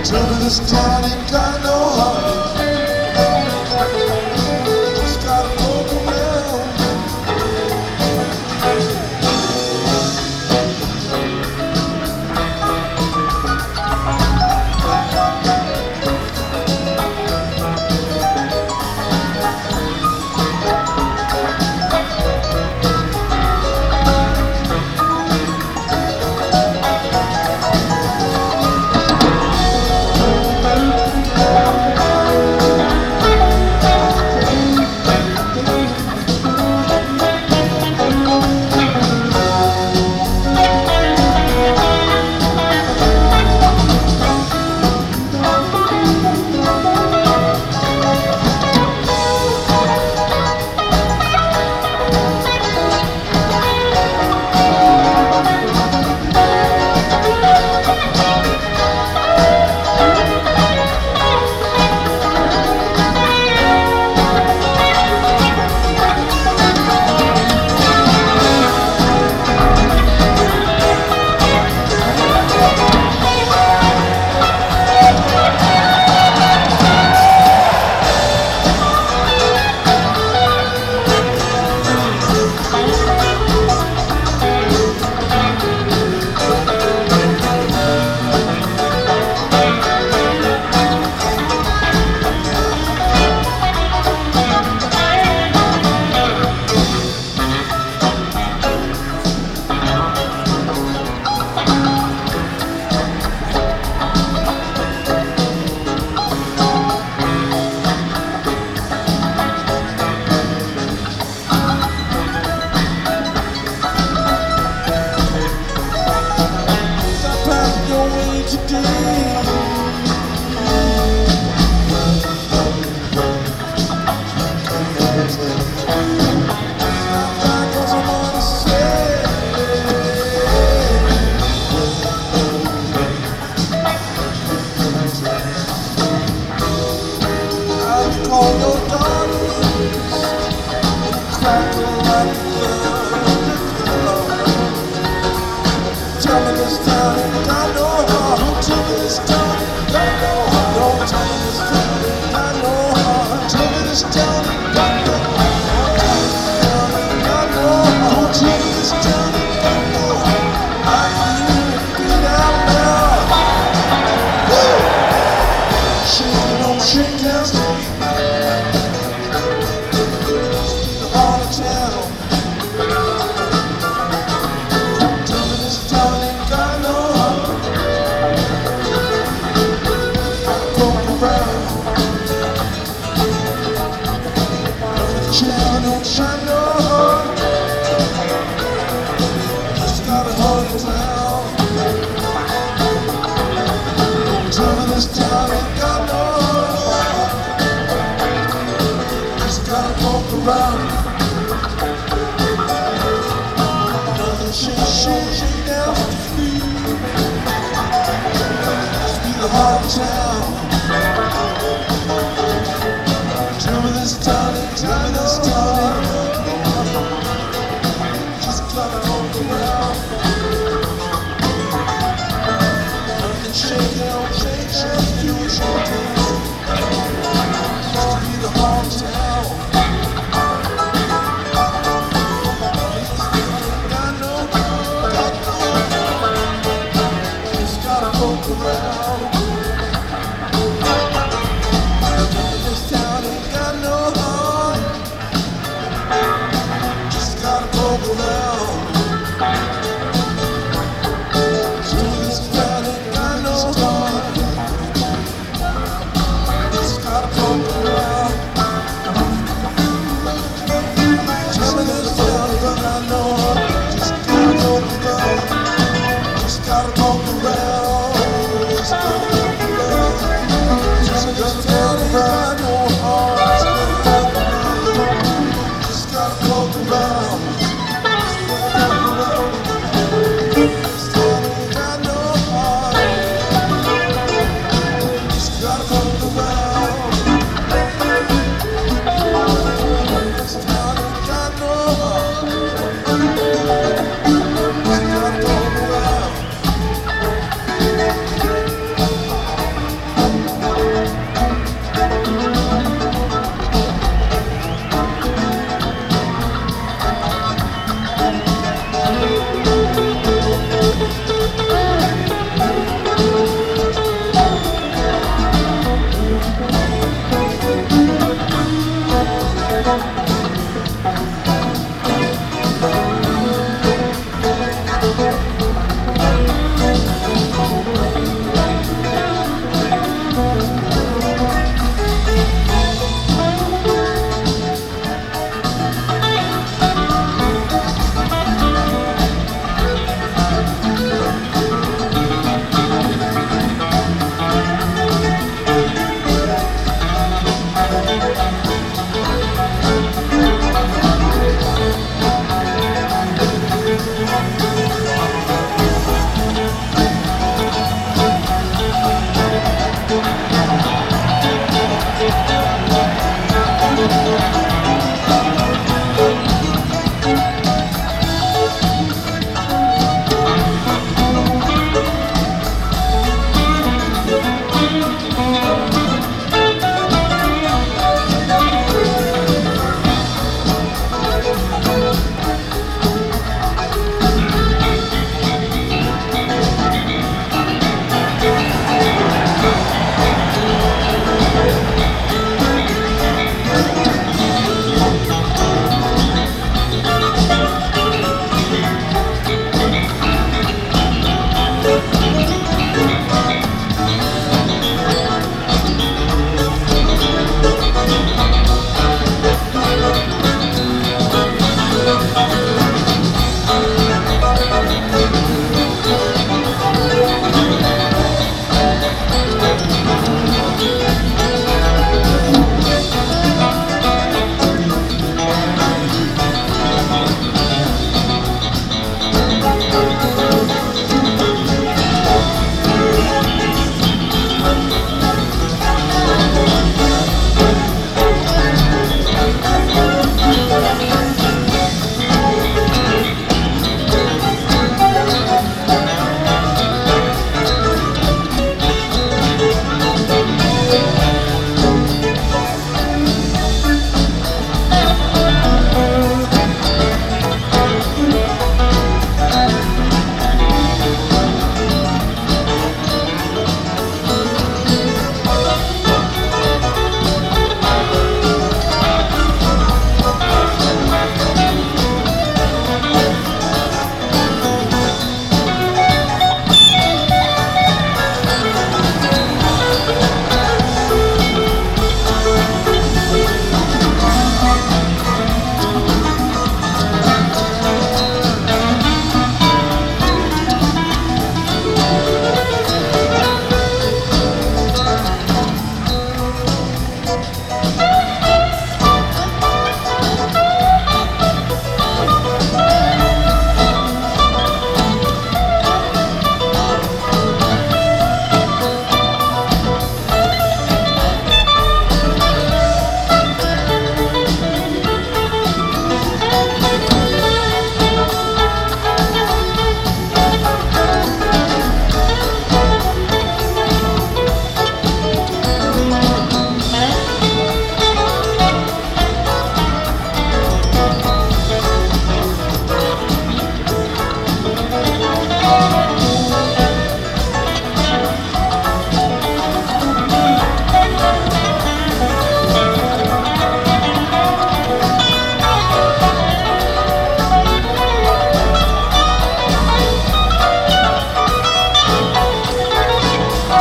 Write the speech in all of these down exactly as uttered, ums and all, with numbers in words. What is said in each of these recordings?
Trouble this town ain't got no heart. Just gotta look around. Call your daughters, crackle like love. Tell me this town ain't got no heart. Tell me this town ain't got no heart. Don't tell me this town ain't got no heart. Tell me this town ain't got no heart. Got no heart. Tell me this town ain't got no heart. I hear it beat out loud. Woo! Shake it on Shakedown Street. Around. Nothing shake, shake, shake down the street. Must be the heart of town. Tell me this town, tell me this town. Just gotta walk around. Nothing shake down, shake, shake, do it, shake down. Must be the heart of town. Around.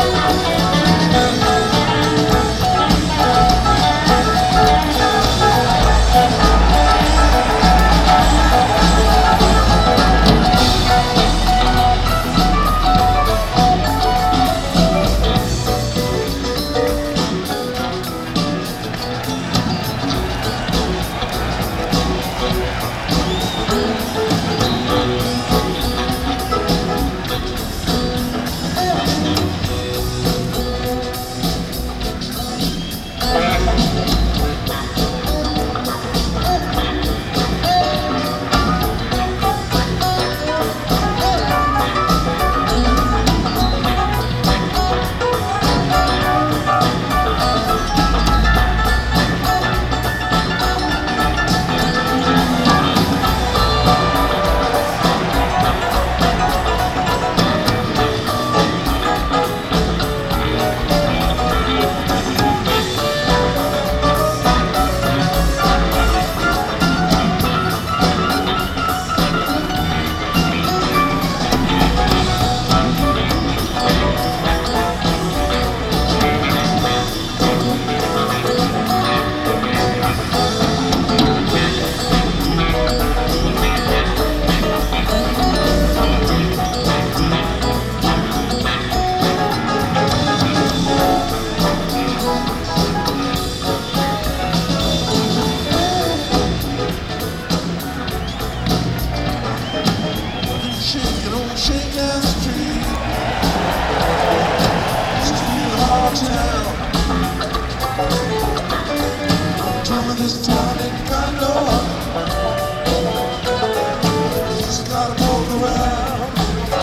This town ain't got no heart. Just gotta walk around.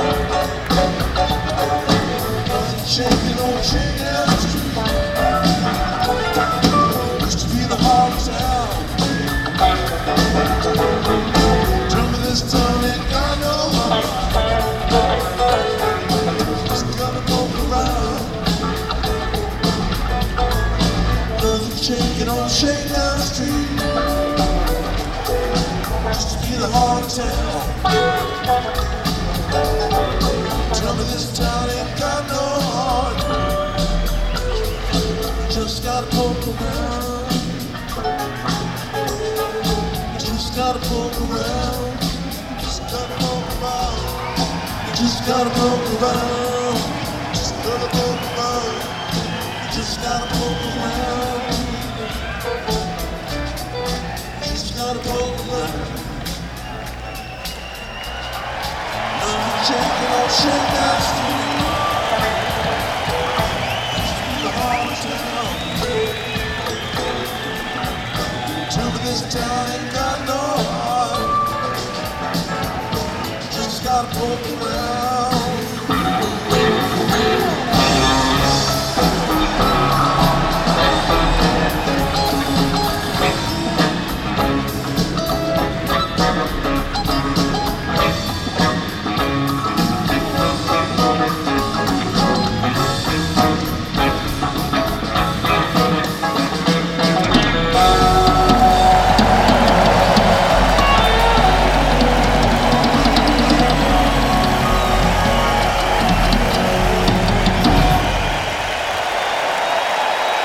Shaking on shaking out the street. Used to be the heart of town. Tell me this town ain't got no heart. Just gotta walk around. Nothing shaking on shaking out the street. Used to be the heart of town. Tell me this town ain't got no heart. Just gotta poke around. Just gotta poke around. Just gotta poke around. Just gotta poke around. Just gotta poke around. Just gotta poke around. Just gotta poke around. Nothing shaking on shake that street. The heart of town. Tell me this town ain't got no heart. Just gotta poke around.